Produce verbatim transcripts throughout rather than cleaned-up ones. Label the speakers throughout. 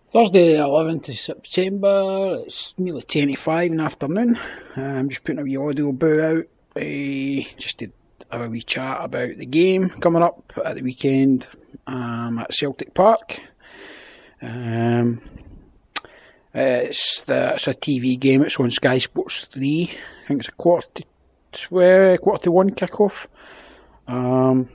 Speaker 1: Thursday the eleventh of September, it's nearly ten to five in the afternoon. I'm just putting a wee audio boo out, uh, just to have a wee chat about the game coming up at the weekend um, at Celtic Park. Um, it's, the, it's a T V game, it's on Sky Sports three. I think it's a quarter to, twelve, quarter to one kick-off. Um,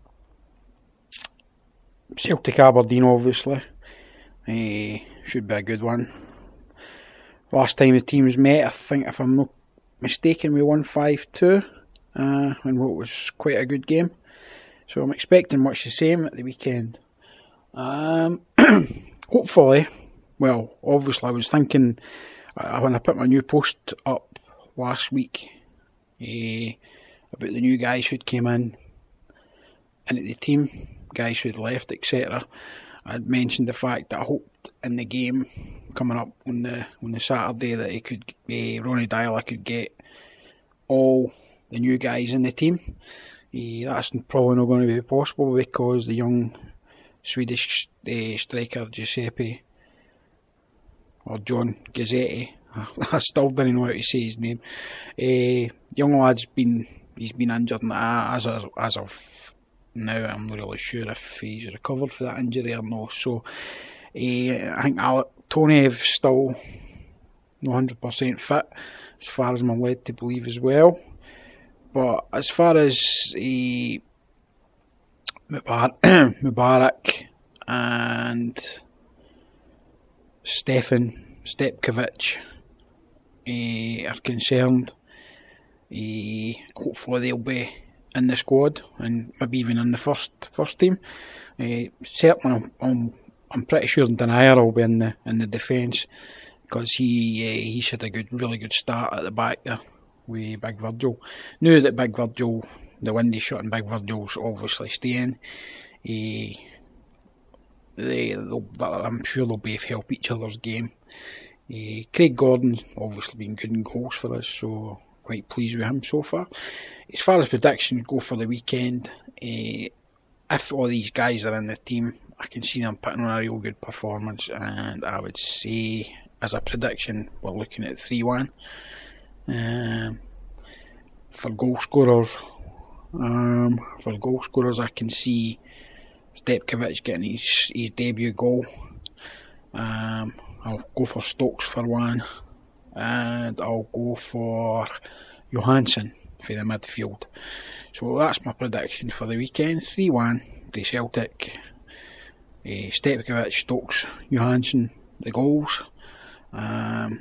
Speaker 1: Celtic Aberdeen, obviously. Uh, should be a good one. Last time the teams met, I think, if I'm not mistaken, we won five two uh, in what was quite a good game. So I'm expecting much the same at the weekend. Um, hopefully, well, obviously I was thinking, uh, when I put my new post up last week uh, about the new guys who'd came in into the team, guys who'd left, et cetera, I'd mentioned the fact that I hoped in the game coming up on the on the Saturday that he could, uh, Ronny Deila could get all the new guys in the team. Uh, that's probably not going to be possible because the young Swedish uh, striker Giuseppe, or John Gazzetti, I still don't know how to say his name. Uh, young lad's been he's been injured, and as of, as of now, I'm not really sure if he's recovered for that injury or not. So, uh, I think Alec Tony is still not one hundred percent fit, as far as I'm led to believe as well. But as far as uh, Mubarak, Mubarak and Stefan Stepkovic uh, are concerned, uh, hopefully they'll be in the squad and maybe even in the first first team. Uh, certainly, I'm, I'm pretty sure Denier will be in the in the defence because he uh, he's had a good, really good start at the back there with Big Virgil. Knew that Big Virgil, the windy shot, and Big Virgil's obviously staying. Uh, they, I'm sure they'll both help each other's game. Uh, Craig Gordon's obviously been good in goals for us, so quite pleased with him so far. As far as predictions go for the weekend, uh, if all these guys are in the team, I can see them putting on a real good performance, and I would say, as a prediction, we're looking at three one. Um, for goal scorers, um, for goal scorers, I can see Stepkovic getting his, his debut goal. Um, I'll go for Stokes for one, and I'll go for Johansson for the midfield. So that's my prediction for the weekend. three one to Celtic. Uh, Stepkovic, Stokes, Johansson, the goals. Um,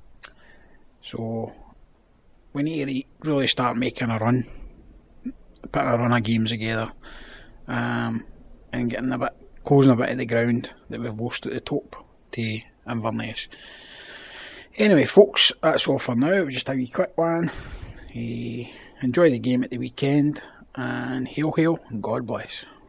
Speaker 1: so we need to re- really start making a run, putting a run of games together, um, and getting a bit, closing a bit of the ground that we've lost at the top to Inverness. Anyway, folks, that's all for now. It was just a wee quick one. Uh, enjoy the game at the weekend, and hail, hail, and God bless.